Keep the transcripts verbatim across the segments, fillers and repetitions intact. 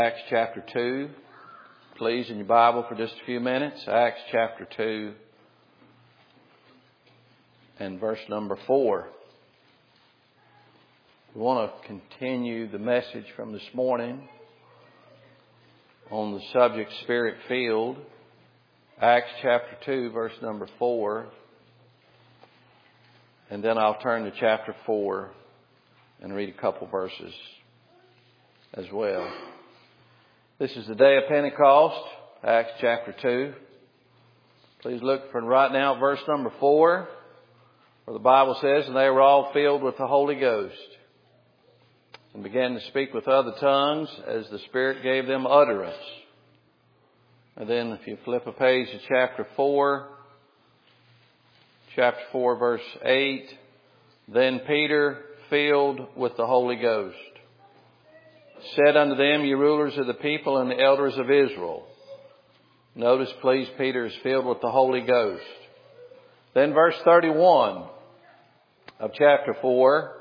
Acts chapter two. Please, in your Bible for just a few minutes. Acts chapter two and verse number four. We want to continue the message from this morning on the subject Spirit-filled. Acts chapter two, verse number four. And then I'll turn to chapter four and read a couple verses as well. This is the day of Pentecost, Acts chapter two. Please look for right now at verse number four, where the Bible says, "And they were all filled with the Holy Ghost, and began to speak with other tongues as the Spirit gave them utterance." And then if you flip a page to chapter four, chapter four, verse eight, "Then Peter, filled with the Holy Ghost, said unto them, Ye rulers of the people and the elders of Israel." Notice, please, Peter is filled with the Holy Ghost. Then verse thirty-one of chapter four,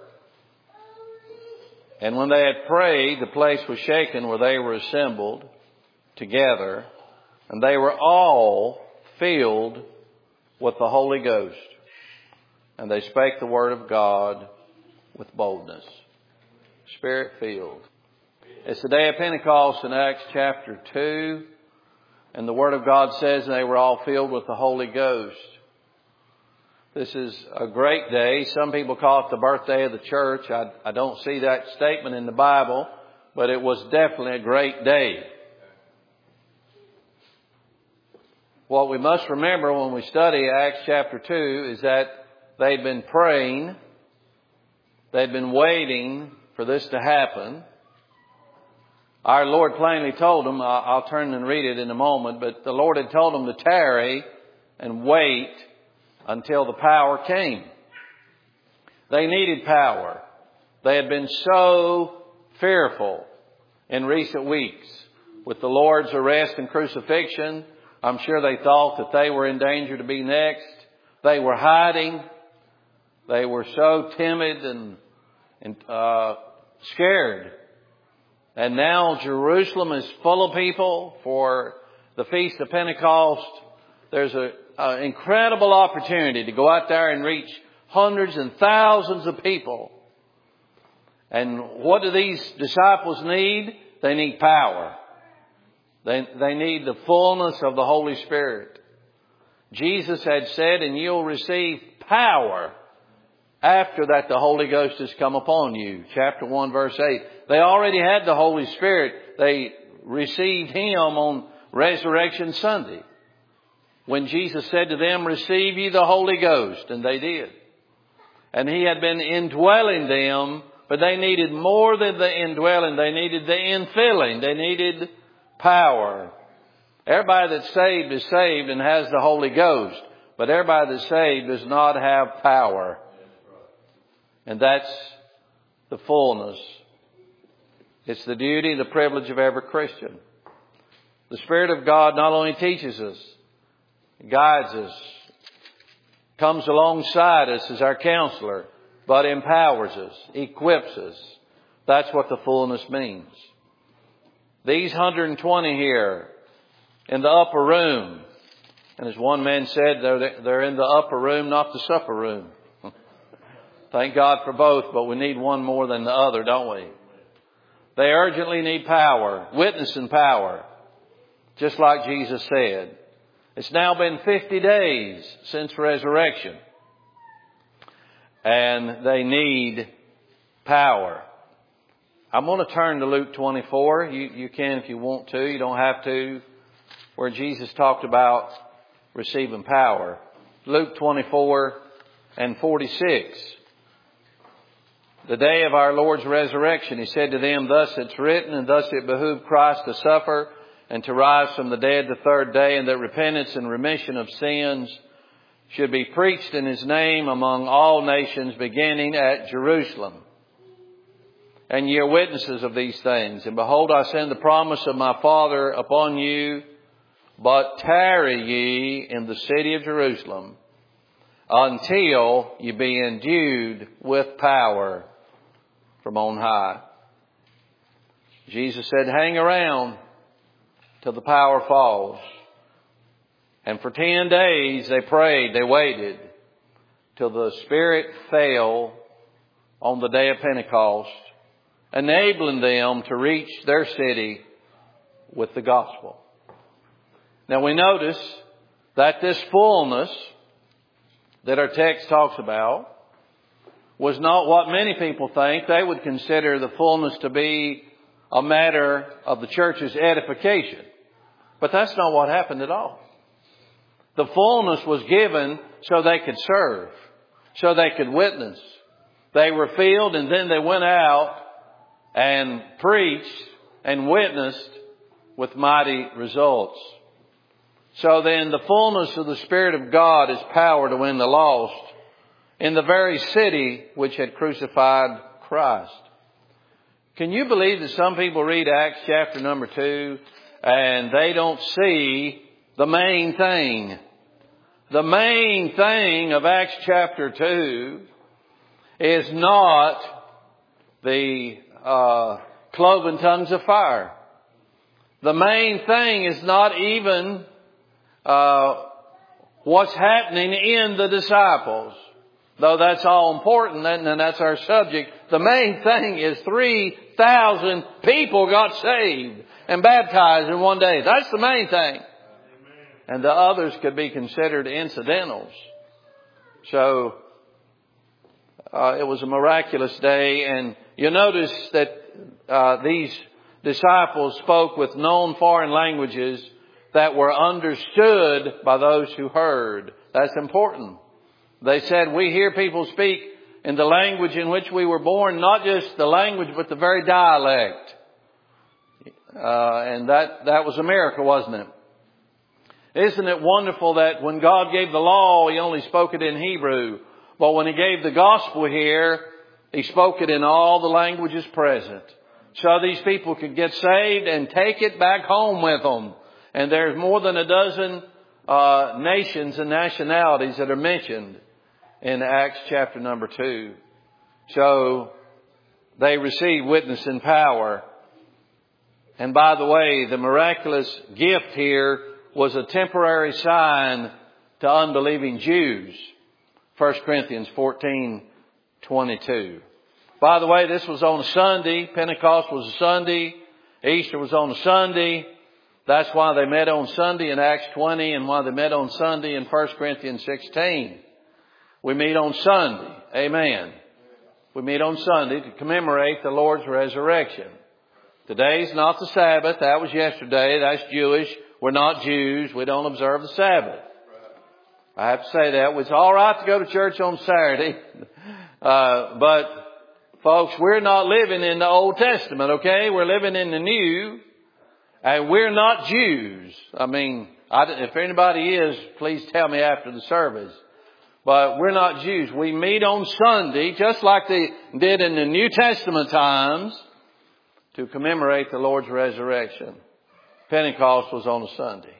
"And when they had prayed, the place was shaken where they were assembled together, and they were all filled with the Holy Ghost. And they spake the word of God with boldness." Spirit-filled. It's the day of Pentecost in Acts chapter two. And the Word of God says they were all filled with the Holy Ghost. This is a great day. Some people call it the birthday of the church. I, I don't see that statement in the Bible, but it was definitely a great day. What we must remember when we study Acts chapter two is that they'd been praying. They'd been waiting for this to happen. Our Lord plainly told them, I'll turn and read it in a moment, but the Lord had told them to tarry and wait until the power came. They needed power. They had been so fearful in recent weeks with the Lord's arrest and crucifixion. I'm sure they thought that they were in danger to be next. They were hiding. They were so timid and, and uh, scared. And now Jerusalem is full of people for the Feast of Pentecost. There's an incredible opportunity to go out there and reach hundreds and thousands of people. And what do these disciples need? They need power. They, they need the fullness of the Holy Spirit. Jesus had said, "And you'll receive power after that the Holy Ghost has come upon you." Chapter one, verse eight. They already had the Holy Spirit. They received Him on Resurrection Sunday, when Jesus said to them, "Receive ye the Holy Ghost." And they did. And He had been indwelling them, but they needed more than the indwelling. They needed the infilling. They needed power. Everybody that's saved is saved and has the Holy Ghost. But everybody that's saved does not have power. And that's the fullness. It's the duty and the privilege of every Christian. The Spirit of God not only teaches us, guides us, comes alongside us as our counselor, but empowers us, equips us. That's what the fullness means. These one hundred twenty here in the upper room, and as one man said, they're, they're in the upper room, not the supper room. Thank God for both, but we need one more than the other, don't we? They urgently need power, witnessing power, just like Jesus said. It's now been fifty days since resurrection, and they need power. I'm going to turn to Luke twenty-four. You, you can if you want to. You don't have to. Where Jesus talked about receiving power. Luke twenty-four and forty-six. The day of our Lord's resurrection, He said to them, "Thus it's written, and thus it behooved Christ to suffer and to rise from the dead the third day, and that repentance and remission of sins should be preached in His name among all nations, beginning at Jerusalem. And ye are witnesses of these things. And behold, I send the promise of my Father upon you, but tarry ye in the city of Jerusalem until ye be endued with power from on high." Jesus said, hang around till the power falls. And for ten days they prayed, they waited till the Spirit fell on the day of Pentecost, enabling them to reach their city with the gospel. Now we notice that this fullness that our text talks about was not what many people think. They would consider the fullness to be a matter of the church's edification. But that's not what happened at all. The fullness was given so they could serve, so they could witness. They were filled and then they went out and preached and witnessed with mighty results. So then the fullness of the Spirit of God is power to win the lost in the very city which had crucified Christ. Can you believe that some people read Acts chapter number two and they don't see the main thing? The main thing of Acts chapter two is not the uh, cloven tongues of fire. The main thing is not even uh, what's happening in the disciples. Though that's all important and that's our subject. The main thing is three thousand people got saved and baptized in one day. That's the main thing. And the others could be considered incidentals. So uh, it was a miraculous day. And you notice that uh, these disciples spoke with known foreign languages that were understood by those who heard. That's important. They said, we hear people speak in the language in which we were born, not just the language, but the very dialect. Uh, and that, that was a miracle, wasn't it? Isn't it wonderful that when God gave the law, He only spoke it in Hebrew. But when He gave the gospel here, He spoke it in all the languages present. So these people could get saved and take it back home with them. And there's more than a dozen uh, nations and nationalities that are mentioned in Acts chapter number two. So they received witness and power. And by the way, the miraculous gift here was a temporary sign to unbelieving Jews. First Corinthians fourteen twenty-two. By the way, this was on a Sunday. Pentecost was a Sunday. Easter was on a Sunday. That's why they met on Sunday in Acts twenty and why they met on Sunday in First Corinthians sixteen. We meet on Sunday. Amen. We meet on Sunday to commemorate the Lord's resurrection. Today's not the Sabbath. That was yesterday. That's Jewish. We're not Jews. We don't observe the Sabbath. I have to say that. It's all right to go to church on Saturday. Uh, but folks, we're not living in the Old Testament, okay? We're living in the New. And we're not Jews. I mean, I, if anybody is, please tell me after the service. But we're not Jews. We meet on Sunday, just like they did in the New Testament times, to commemorate the Lord's resurrection. Pentecost was on a Sunday.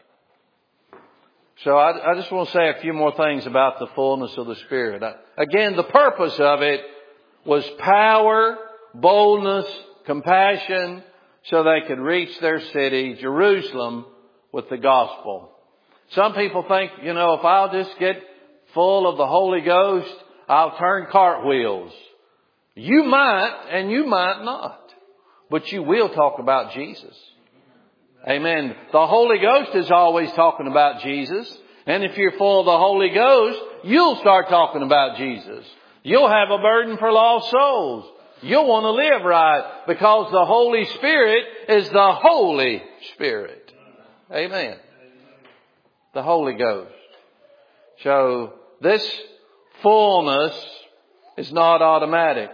So I, I just want to say a few more things about the fullness of the Spirit. I, again, the purpose of it was power, boldness, compassion, so they could reach their city, Jerusalem, with the gospel. Some people think, you know, if I'll just get full of the Holy Ghost, I'll turn cartwheels. You might and you might not. But you will talk about Jesus. Amen. The Holy Ghost is always talking about Jesus. And if you're full of the Holy Ghost, you'll start talking about Jesus. You'll have a burden for lost souls. You'll want to live right because the Holy Spirit is the Holy Spirit. Amen. The Holy Ghost. So this fullness is not automatic.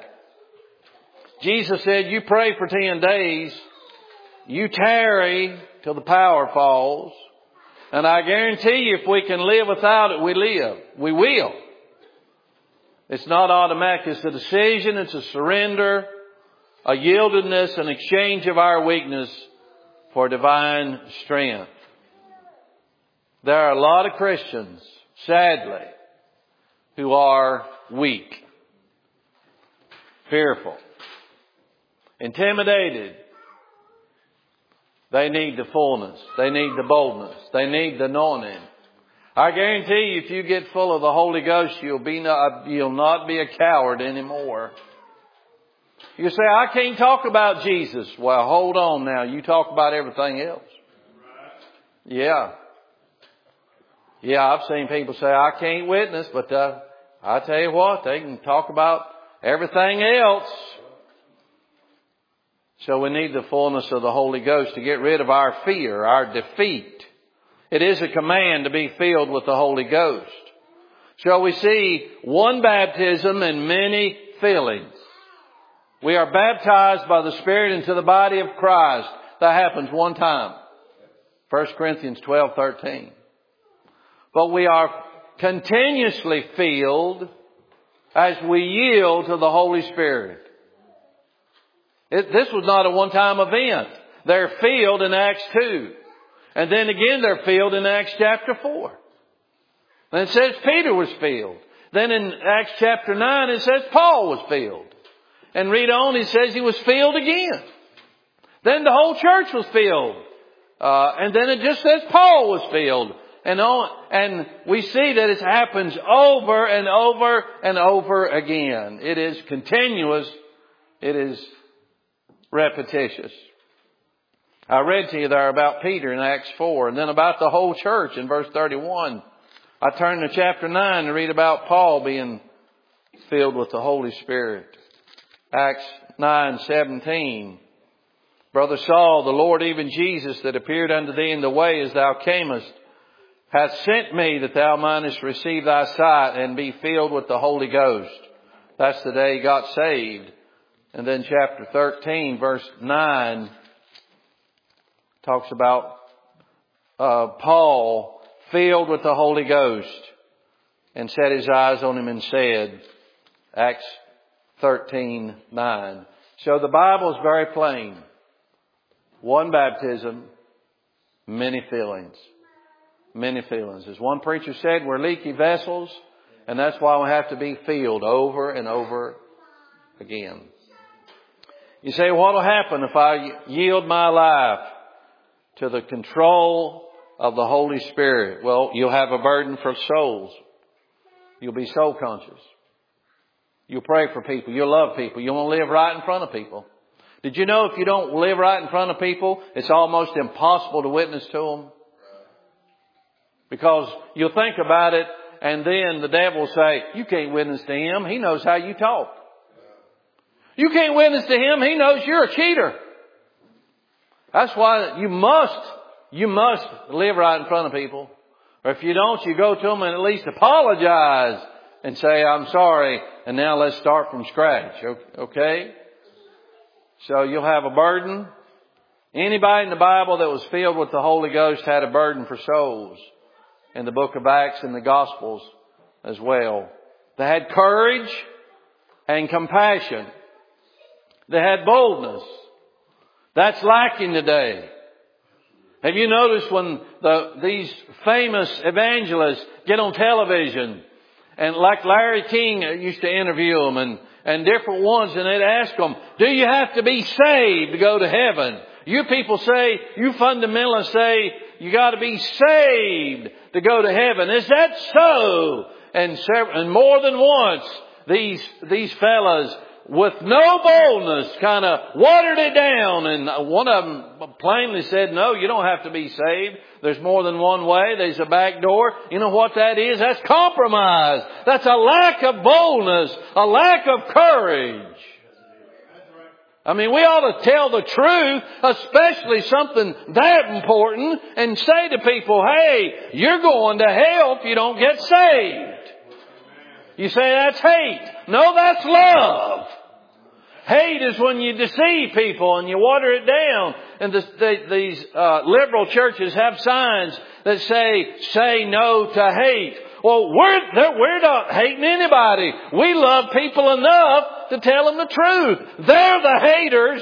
Jesus said, you pray for ten days, you tarry till the power falls, and I guarantee you if we can live without it, we live. We will. It's not automatic. It's a decision. It's a surrender, a yieldedness, an exchange of our weakness for divine strength. There are a lot of Christians, sadly, who are weak, fearful, intimidated, They need the fullness. They need the boldness. They need the anointing. I guarantee you, if you get full of the Holy Ghost, you'll be not, you'll not be a coward anymore. You say, I can't talk about Jesus. Well, hold on now. You talk about everything else. Yeah. Yeah, I've seen people say, I can't witness, but uh, I tell you what, they can talk about everything else. So we need the fullness of the Holy Ghost to get rid of our fear, our defeat. It is a command to be filled with the Holy Ghost. Shall we see one baptism and many fillings? We are baptized by the Spirit into the body of Christ. That happens one time. First Corinthians twelve thirteen. But we are continuously filled as we yield to the Holy Spirit. It, this was not a one-time event. They're filled in Acts two. And then again they're filled in Acts chapter four. And it says Peter was filled. Then in Acts chapter nine it says Paul was filled. And read on, it says he was filled again. Then the whole church was filled. Uh, and then it just says Paul was filled. And on, and we see that it happens over and over and over again. It is continuous. It is repetitious. I read to you there about Peter in Acts four, and then about the whole church in verse thirty-one. I turned to chapter nine to read about Paul being filled with the Holy Spirit. Acts nine seventeen. Brother Saul, the Lord, even Jesus, that appeared unto thee in the way as thou camest, hath sent me that thou mightest receive thy sight and be filled with the Holy Ghost. That's the day he got saved. And then chapter thirteen, verse nine, talks about uh, Paul filled with the Holy Ghost and set his eyes on him and said, Acts thirteen nine. So the Bible is very plain. One baptism, many fillings. Many fillings. As one preacher said, we're leaky vessels, and that's why we have to be filled over and over again. You say, what will happen if I yield my life to the control of the Holy Spirit? Well, you'll have a burden for souls. You'll be soul conscious. You'll pray for people. You'll love people. You want to live right in front of people. Did you know if you don't live right in front of people, it's almost impossible to witness to them? Because you'll think about it, and then the devil will say, you can't witness to him. He knows how you talk. You can't witness to him. He knows you're a cheater. That's why you must, you must live right in front of people. Or if you don't, you go to them and at least apologize and say, I'm sorry, and now let's start from scratch. Okay? So you'll have a burden. Anybody in the Bible that was filled with the Holy Ghost had a burden for souls. In the book of Acts and the Gospels as well. They had courage and compassion. They had boldness. That's lacking today. Have you noticed when the, these famous evangelists get on television, and like Larry King used to interview them, and, and different ones, and they'd ask them, do you have to be saved to go to heaven? You people say, you fundamentalists say, you got to be saved to go to heaven. Is that so? And, several, and more than once, these these fellas, with no boldness, kind of watered it down. And one of them plainly said, no, you don't have to be saved. There's more than one way. There's a back door. You know what that is? That's compromise. That's a lack of boldness, a lack of courage. I mean, we ought to tell the truth, especially something that important, and say to people, hey, you're going to hell if you don't get saved. You say that's hate. No, that's love. Hate is when you deceive people and you water it down. And the, the, these uh, liberal churches have signs that say, say no to hate. Well, we're, we're not hating anybody. We love people enough to tell them the truth. They're the haters.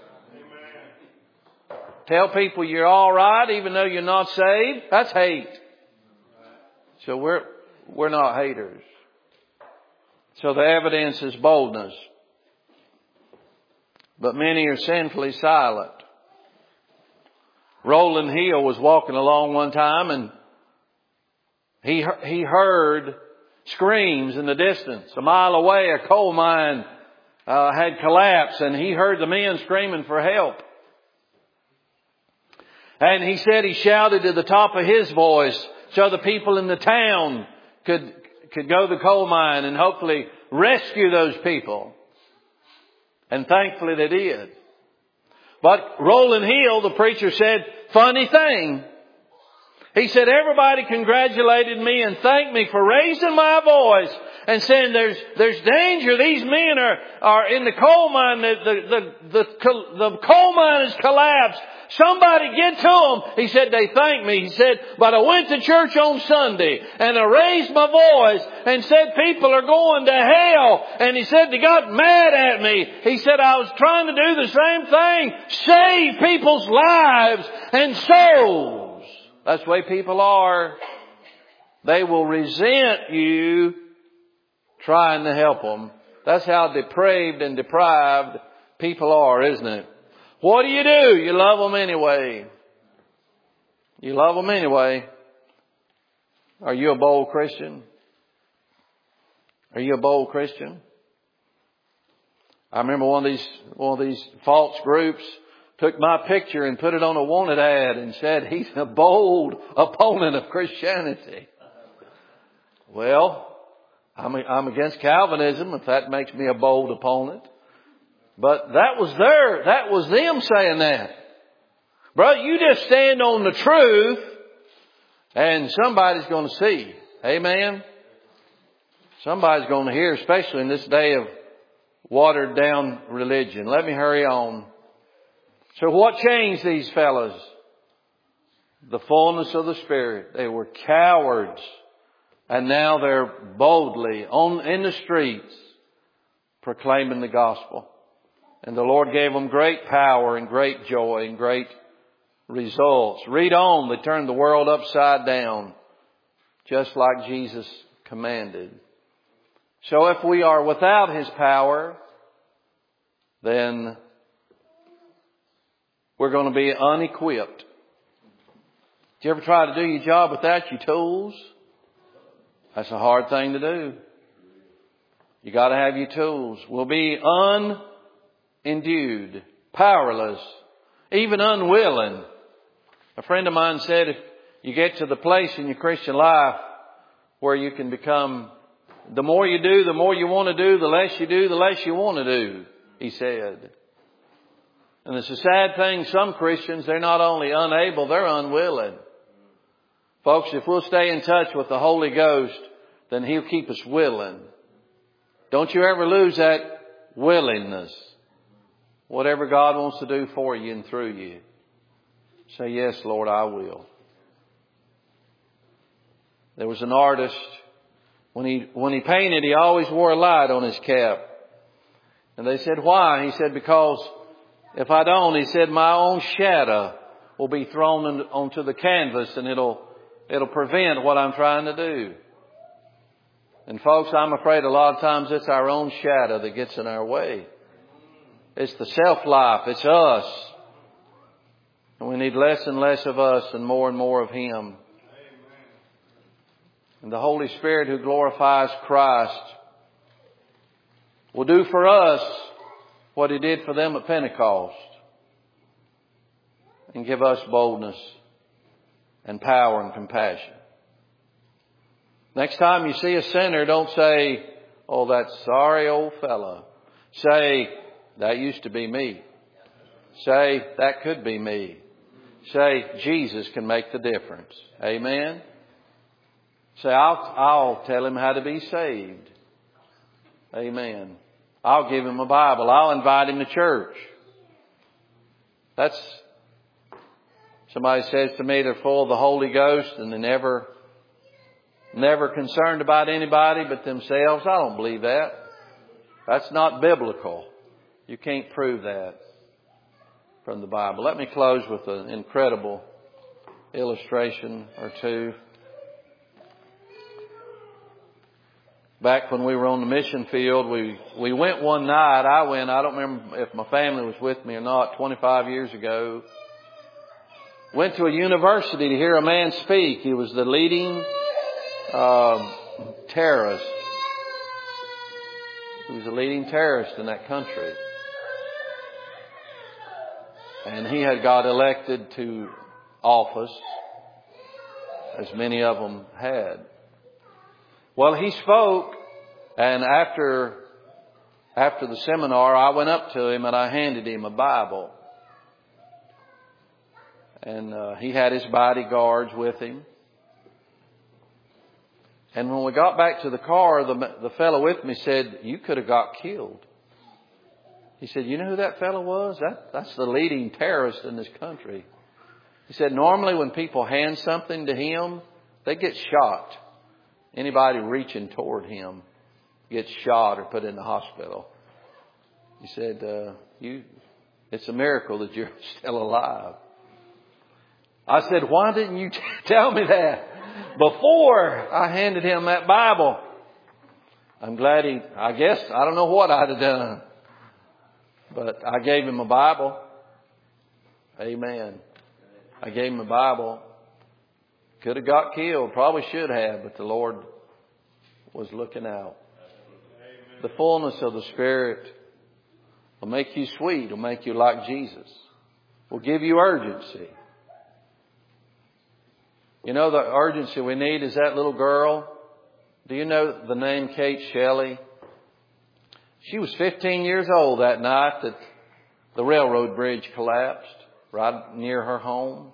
Amen. Tell people you're all right even though you're not saved. That's hate. So we're, we're not haters. So the evidence is boldness. But many are sinfully silent. Roland Hill was walking along one time and he, he heard screams in the distance. A mile away, a coal mine uh, had collapsed, and he heard the men screaming for help. And he said he shouted to the top of his voice so the people in the town could, could go to the coal mine and hopefully rescue those people. And thankfully they did. But Roland Hill, the preacher, said, funny thing. He said, everybody congratulated me and thanked me for raising my voice and saying there's, there's danger. These men are, are in the coal mine. The, the, the, the, the coal mine has collapsed. Somebody get to them. He said, they thanked me. He said, but I went to church on Sunday and I raised my voice and said people are going to hell. And he said, they got mad at me. He said, I was trying to do the same thing. Save people's lives and souls. That's the way people are. They will resent you trying to help them. That's how depraved and deprived people are, isn't it? What do you do? You love them anyway. You love them anyway. Are you a bold Christian? Are you a bold Christian? I remember one of these, one of these false groups took my picture and put it on a wanted ad and said, he's a bold opponent of Christianity. Well, I'm, I'm against Calvinism, if that makes me a bold opponent. But that was their, that was them saying that. Brother, you just stand on the truth and somebody's going to see. Amen? Somebody's going to hear, especially in this day of watered down religion. Let me hurry on. So what changed these fellows? The fullness of the Spirit. They were cowards. And now they're boldly on in the streets proclaiming the gospel. And the Lord gave them great power and great joy and great results. Read on. They turned the world upside down, just like Jesus commanded. So if we are without His power, then we're going to be unequipped. Did you ever try to do your job without your tools? That's a hard thing to do. You got to have your tools. We'll be unendued, powerless, even unwilling. A friend of mine said if you get to the place in your Christian life where you can become, the more you do, the more you want to do, the less you do, the less you want to do, he said. And it's a sad thing, some Christians, they're not only unable, they're unwilling. Folks, if we'll stay in touch with the Holy Ghost, then He'll keep us willing. Don't you ever lose that willingness. Whatever God wants to do for you and through you. Say, yes, Lord, I will. There was an artist, when he, when he painted, he always wore a light on his cap. And they said, why? He said, because if I don't, he said, my own shadow will be thrown in, onto the canvas and it'll, it'll prevent what I'm trying to do. And folks, I'm afraid a lot of times it's our own shadow that gets in our way. It's the self-life. It's us. And we need less and less of us and more and more of Him. And the Holy Spirit who glorifies Christ will do for us what He did for them at Pentecost. And give us boldness and power and compassion. Next time you see a sinner, don't say, oh, that sorry old fella. Say, that used to be me. Say, that could be me. Say, Jesus can make the difference. Amen. Say, I'll, I'll tell him how to be saved. Amen. I'll give him a Bible. I'll invite him to church. That's, somebody says to me they're full of the Holy Ghost and they never, never concerned about anybody but themselves. I don't believe that. That's not biblical. You can't prove that from the Bible. Let me close with an incredible illustration or two. Back when we were on the mission field, we, we went one night. I went, I don't remember if my family was with me or not, twenty-five years ago. went to a university to hear a man speak. He was the leading uh, terrorist. He was the leading terrorist in that country. And he had got elected to office, as many of them had. Well, he spoke, and after after the seminar, I went up to him and I handed him a Bible. And uh, he had his bodyguards with him. And when we got back to the car, the, the fellow with me said, "You could have got killed." He said, "You know who that fellow was? That, that's the leading terrorist in this country." He said, "Normally when people hand something to him, they get shot. Anybody reaching toward him gets shot or put in the hospital." He said, uh, "You, it's a miracle that you're still alive." I said, "Why didn't you t- tell me that before I handed him that Bible?" I'm glad he, I guess, I don't know what I'd have done. But I gave him a Bible. Amen. I gave him a Bible. Could have got killed. Probably should have. But the Lord was looking out. The fullness of the Spirit will make you sweet. Will make you like Jesus. Will give you urgency. You know the urgency we need is that little girl. Do you know the name Kate Shelley? She was fifteen years old that night that the railroad bridge collapsed right near her home.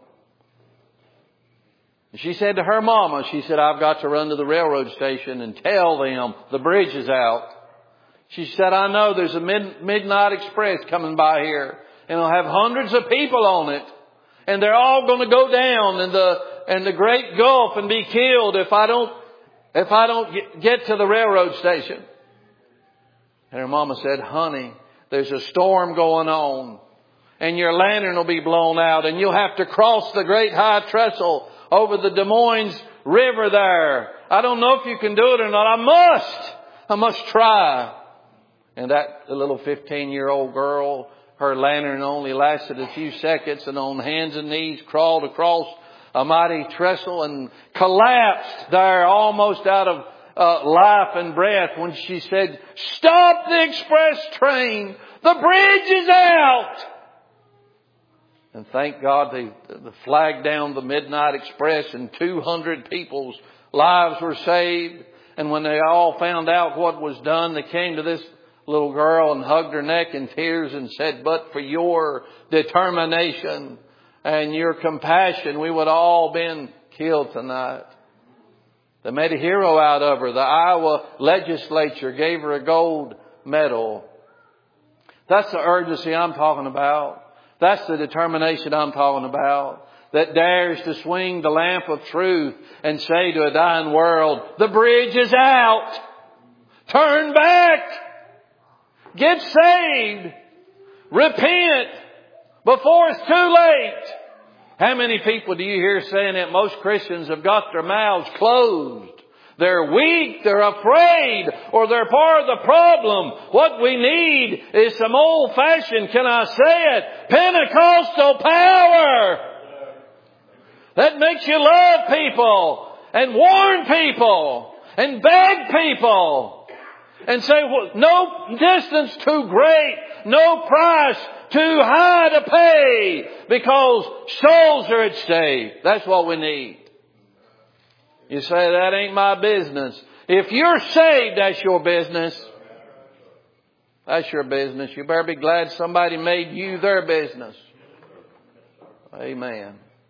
She said to her mama, she said, "I've got to run to the railroad station and tell them the bridge is out." She said, "I know there's a mid- midnight express coming by here and it'll have hundreds of people on it. And they're all going to go down in the, in the Great Gulf and be killed if I don't, if I don't get, get to the railroad station." And her mama said, "Honey, there's a storm going on and your lantern will be blown out and you'll have to cross the great high trestle over the Des Moines River there. I don't know if you can do it or not. I must. I must try." And that little fifteen-year-old girl, her lantern only lasted a few seconds, and on hands and knees crawled across a mighty trestle and collapsed there almost out of uh, life and breath when she said, "Stop the express train. The bridge is out." And thank God they, they flagged down the midnight express and two hundred people's lives were saved. And when they all found out what was done, they came to this little girl and hugged her neck in tears and said, "But for your determination and your compassion, we would all been killed tonight." They made a hero out of her. The Iowa legislature gave her a gold medal. That's the urgency I'm talking about. That's the determination I'm talking about. That dares to swing the lamp of truth and say to a dying world, "The bridge is out. Turn back. Get saved. Repent before it's too late." How many people do you hear saying that? Most Christians have got their mouths closed. They're weak, they're afraid, or they're part of the problem. What we need is some old-fashioned, can I say it, Pentecostal power that makes you love people and warn people and beg people and say, well, no distance too great, no price too high to pay, because souls are at stake. That's what we need. You say, "That ain't my business." If you're saved, that's your business. That's your business. You better be glad somebody made you their business. Amen.